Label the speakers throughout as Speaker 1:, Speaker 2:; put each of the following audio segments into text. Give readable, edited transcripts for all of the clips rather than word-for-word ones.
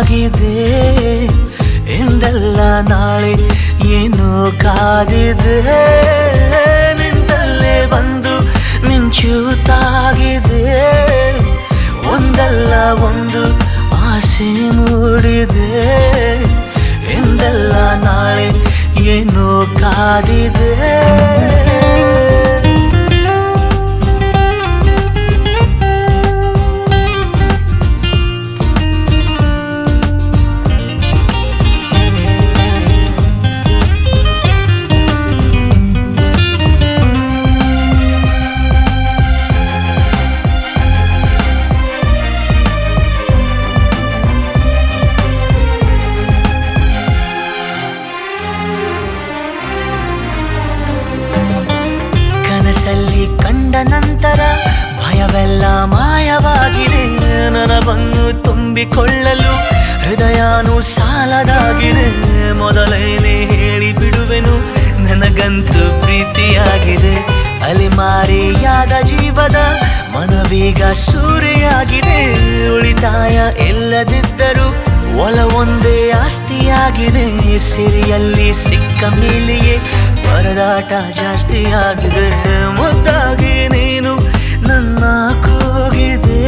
Speaker 1: ತಾಗಿದೆ ಎಂದೆಲ್ಲ ನಾಳೆ ಏನೋ ಕಾದಿದೆ ನಿಂದಲ್ಲೇ ಬಂದು ಮಿಂಚುತ್ತಾಗಿದೆ ಒಂದಲ್ಲ ಒಂದು ಆಸೆ ಮೂಡಿದೆ ಎಂದೆಲ್ಲ ನಾಳೆ ಏನೋ ಕಾದಿದೆ ಕನಸಲ್ಲಿ ಕಂಡ ನಂತರ ಭಯವೆಲ್ಲ ಮಾಯವಾಗಿದೆ ನನವನ್ನು ತುಂಬಿಕೊಳ್ಳಲು ಹೃದಯನೂ ಸಾಲದಾಗಿದೆ ಮೊದಲೇನೆ ಹೇಳಿ ಬಿಡುವೆನು ನನಗಂತೂ ಪ್ರೀತಿಯಾಗಿದೆ ಅಲೆಮಾರಿಯಾದ ಜೀವದ ಮನವೀಗ ಸೂರೆಯಾಗಿದೆ ಉಳಿತಾಯ ಎಲ್ಲದಿದ್ದರೂ ಒಲವೊಂದೇ ಆಸ್ತಿಯಾಗಿದೆ ಸಿರಿಯಲ್ಲಿ ಸಿಕ್ಕ ಮೇಲೆಯೇ ಪರದಾಟ ಜಾಸ್ತಿಯಾಗಿದೆ ಮುದ್ದಾಗಿ ನೀನು ನನ್ನ ಕೂಗಿದೆ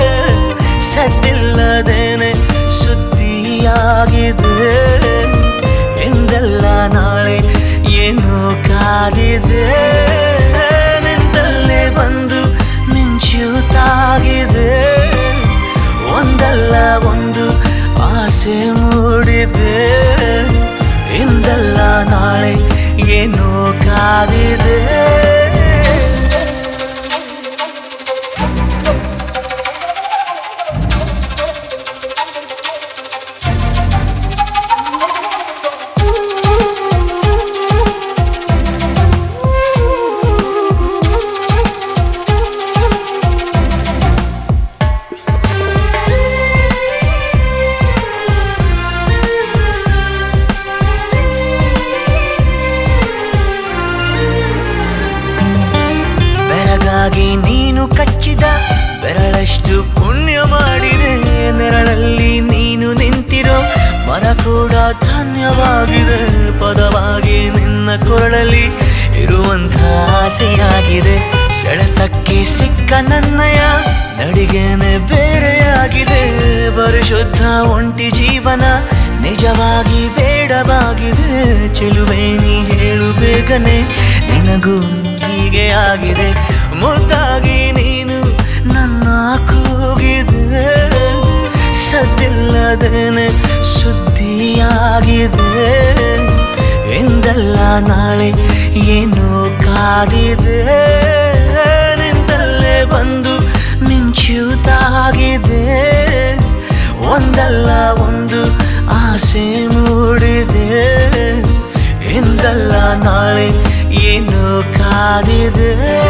Speaker 1: ಸದ್ದಿಲ್ಲದೇನೆ ಸುದ್ದಿಯಾಗಿದೆ ಎಂದೆಲ್ಲ ನಾಳೆ ಏನೋ ಕಾದಿದೆ ನಿಂದಲ್ಲೇ ಬಂದು ಮಿಂಚುತ್ತಾಗಿದೆ ಒಂದಲ್ಲ ಒಂದು ಆಸೆ ಮೂಡಿದೆ ಇಂದಲ್ಲ ನಾಳೆ ಏನೋ ಕಾದಿದೆ ನೀನು ಕಚ್ಚಿದ ಬೆರಳಷ್ಟು ಪುಣ್ಯ ಮಾಡಿದೆ ನೆರಳಲ್ಲಿ ನೀನು ನಿಂತಿರೋ ಮರ ಕೂಡ ಧನ್ಯವಾಗಿದೆ ಪದವಾಗಿ ನಿನ್ನ ಕೊರಳಲ್ಲಿ ಇರುವಂಥ ಆಸೆಯಾಗಿದೆ ಸೆಳೆತಕ್ಕೆ ಸಿಕ್ಕ ನನ್ನಯ ನಡಿಗೆನೆ ಬೇರೆಯಾಗಿದೆ ಪರಿಶುದ್ಧ ಒಂಟಿ ಜೀವನ ನಿಜವಾಗಿ ಬೇಡವಾಗಿದೆ ಚೆಲುವೆ ನೀ ಹೇಳು ಬೇಗನೆ ನಿನಗೂ ಹೀಗೆ ಆಗಿದೆ ಮುದ್ದಾಗಿ ನೀನು ನನ್ನ ಕೂಗಿದೆ ಸದ್ದಿಲ್ಲದೇನೆ ಸುದ್ದಿಯಾಗಿದೆ ಎಂದೆಲ್ಲ ನಾಳೆ ಏನೋ ಕಾದಿದೆ ನಿಂದಲ್ಲೇ ಬಂದು ಮಿಂಚುತ್ತಾಗಿದೆ ಒಂದಲ್ಲ ಒಂದು ಆಸೆ ಮೂಡಿದೆ ಎಂದಲ್ಲ ನಾಳೆ ಏನೋ ಕಾದಿದೆ